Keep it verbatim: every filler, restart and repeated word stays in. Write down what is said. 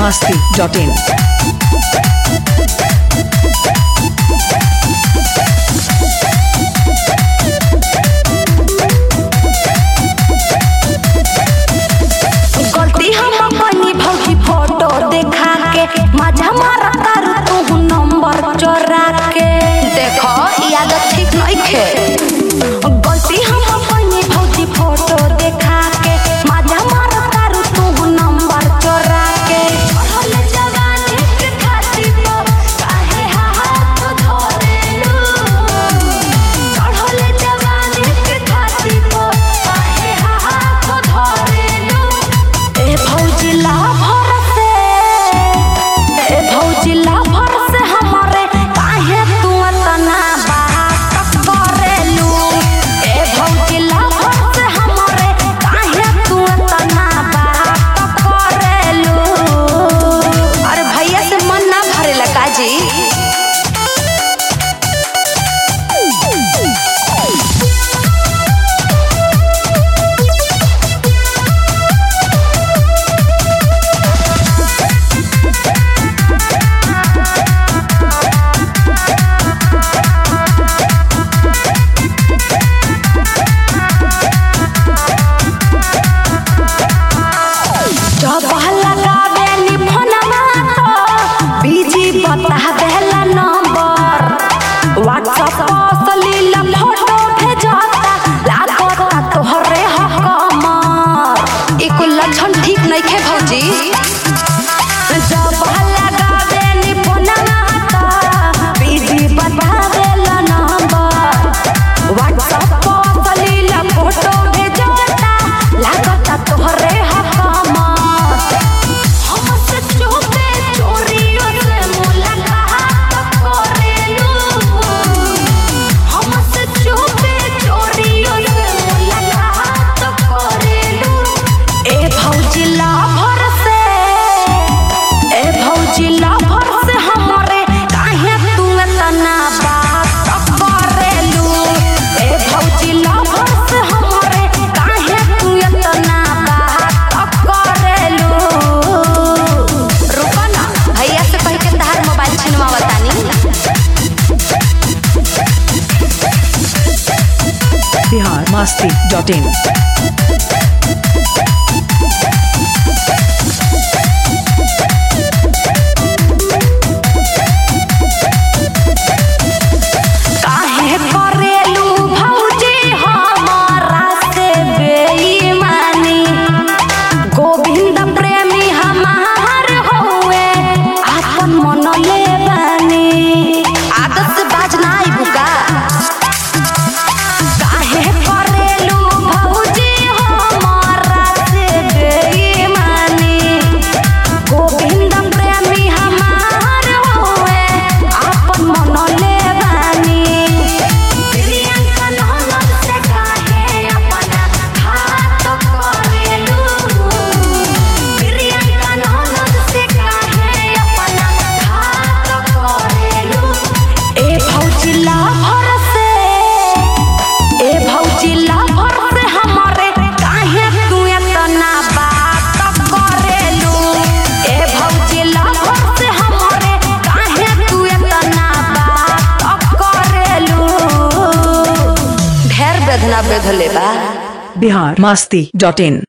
masti dot in. गलती हम अपनी भौजी फोटो देखा के मजा मारा तारू तू नंबर चोरा के देखो याद ठीक नहीं खे। गलती हम अपनी भौजी फोटो देखा के मजा मारा तारू तू नंबर चोरा के चढ़ल जवानी के खातिर तो काहे हाथ धरेलू। चढ़ल जवानी के खातिर तो काहे हाथ धरेलू। ए भौजिला भर से ए भौजिला भर से हमारे काहे तू इतना बात करेलू। ए भौजिला भर से हमारे काहे तू इतना बात करेलू। अरे भैया से मन ना भरेला काजी। जब लगावे नी फोनमा तो बीजी बतावेला नंबर। व्हाट्सएप पर लीला फोटो भेजता लागता तोहरे हकमर। ई कुल लक्षण ठीक नहीं खे भौजी। जब लगावे नी फोनमा तो बीजी बतावेला नंबर। व्हाट्सएप पर लीला फोटो भेजता लागता तोहरे Bihar masti dot in. काहे करेलू भौजी हमारा से बेईमानी। गोविंद प्रेमी हमार होए आपन मन ले बानी। आदत से बाज ना आई बुका। काहे करेलू भौजी हमारा से बेईमानी। गोविंद प्रेमी हमार होए आपन मन ले बानी। प्रियंका ननद से काहे अपना हाथ करेलू। प्रियंका ननद से काहे अपना हाथ करेलू। ए भौजिला भर से ए भौजिला भर से हमारे काहे तू इतना बात करेलू। ए भौजिला भर से हमारे काहे तू इतना बात करेलू। ढेर बेदना बेधले बा। Bihar masti dot in.